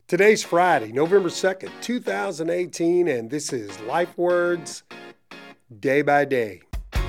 Today's Friday, November 2nd, 2018, and this is Life Words Day by Day.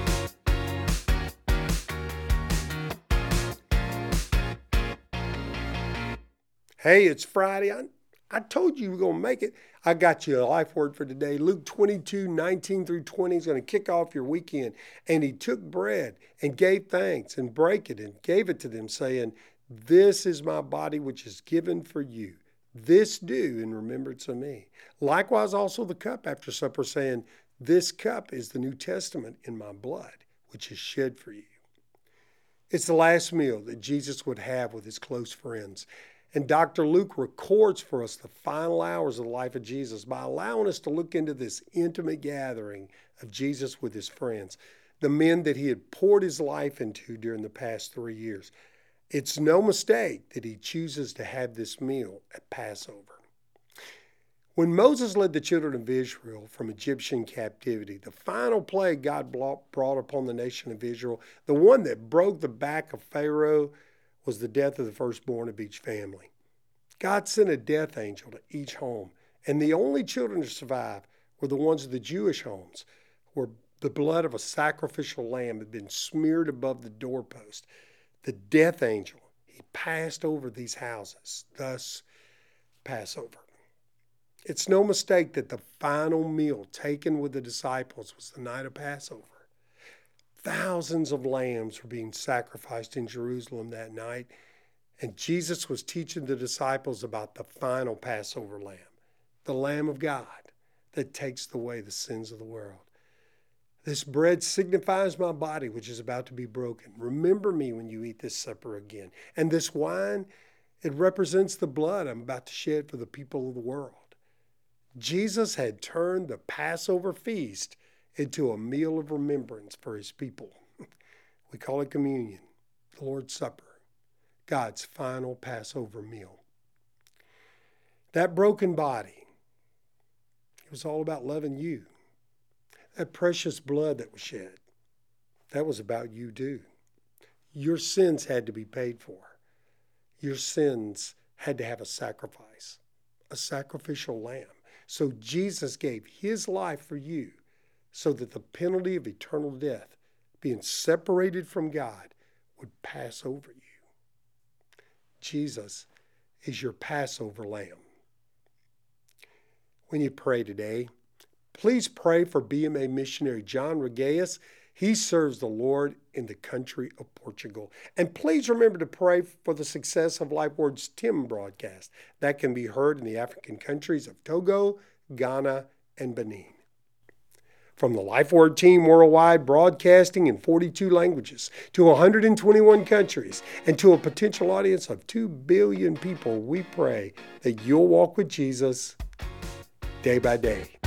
Hey, it's Friday. I told you we were going to make it. I got you a life word for today. Luke 22:19 through 20 is going to kick off your weekend. And he took bread and gave thanks and brake it and gave it to them, saying, "This is my body which is given for you. This do in remembrance of me." Likewise also the cup after supper, saying, "This cup is the New Testament in my blood, which is shed for you." It's the last meal that Jesus would have with his close friends. And Dr. Luke records for us the final hours of the life of Jesus by allowing us to look into this intimate gathering of Jesus with his friends, the men that he had poured his life into during the past 3 years. It's no mistake that he chooses to have this meal at Passover. When Moses led the children of Israel from Egyptian captivity, the final plague God brought upon the nation of Israel, the one that broke the back of Pharaoh, was the death of the firstborn of each family. God sent a death angel to each home, and the only children to survive were the ones of the Jewish homes, where the blood of a sacrificial lamb had been smeared above the doorpost. The death angel, he passed over these houses, thus Passover. It's no mistake that the final meal taken with the disciples was the night of Passover. Thousands of lambs were being sacrificed in Jerusalem that night, and Jesus was teaching the disciples about the final Passover lamb, the Lamb of God that takes away the sins of the world. "This bread signifies my body, which is about to be broken. Remember me when you eat this supper again. And this wine, it represents the blood I'm about to shed for the people of the world." Jesus had turned the Passover feast into a meal of remembrance for his people. We call it communion, the Lord's Supper, God's final Passover meal. That broken body, it was all about loving you. That precious blood that was shed, that was about you too. Your sins had to be paid for. Your sins had to have a sacrifice, a sacrificial lamb. So Jesus gave his life for you so that the penalty of eternal death, being separated from God, would pass over you. Jesus is your Passover lamb. When you pray today, please pray for BMA missionary John Regaeus. He serves the Lord in the country of Portugal. And please remember to pray for the success of Life Word's TIM broadcast. That can be heard in the African countries of Togo, Ghana, and Benin. From the Life Word team worldwide, broadcasting in 42 languages to 121 countries and to a potential audience of 2 billion people, we pray that you'll walk with Jesus day by day.